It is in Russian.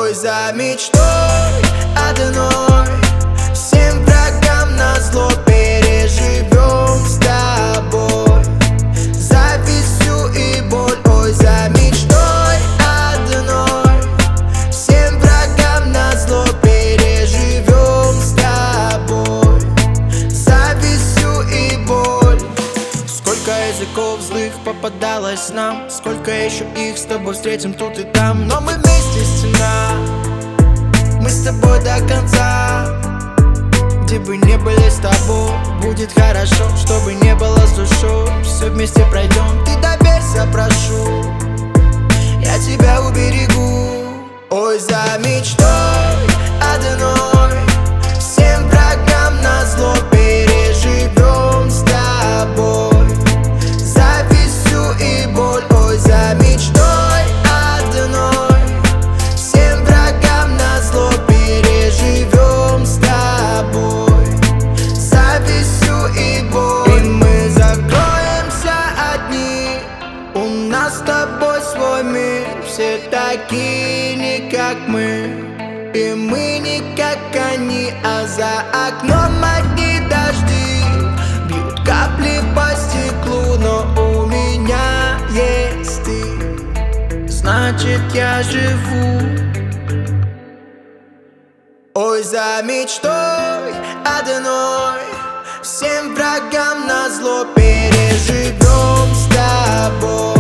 Ой, за мечтой одной, всем врагам назло переживем с тобой завистью и боль. Ой, за мечтой одной, всем врагам назло переживем с тобой завистью и боль. Сколько языков злых попадалось нам, сколько еще их с тобой встретим тут и там. Но мы вместе, стена, мы с тобой до конца. Где бы не были с тобой, будет хорошо, чтобы не было с душой. Все вместе пройдем, ты доверься, прошу, я тебя уберегу. Ой, за мечтой одной, всем врагам назло переживем с тобой завистью и боль. Ой, за мечтой одной, всем врагам назло переживем с тобой завистью и боль. И мы закроемся одни, у нас с тобой свой мир. Все такие не как мы, и мы не как они. А за окном одни дожди, бьют капли по стеклу. Но у меня есть ты, значит я живу. Ой, за мечтой одной, всем врагам назло переживем с тобой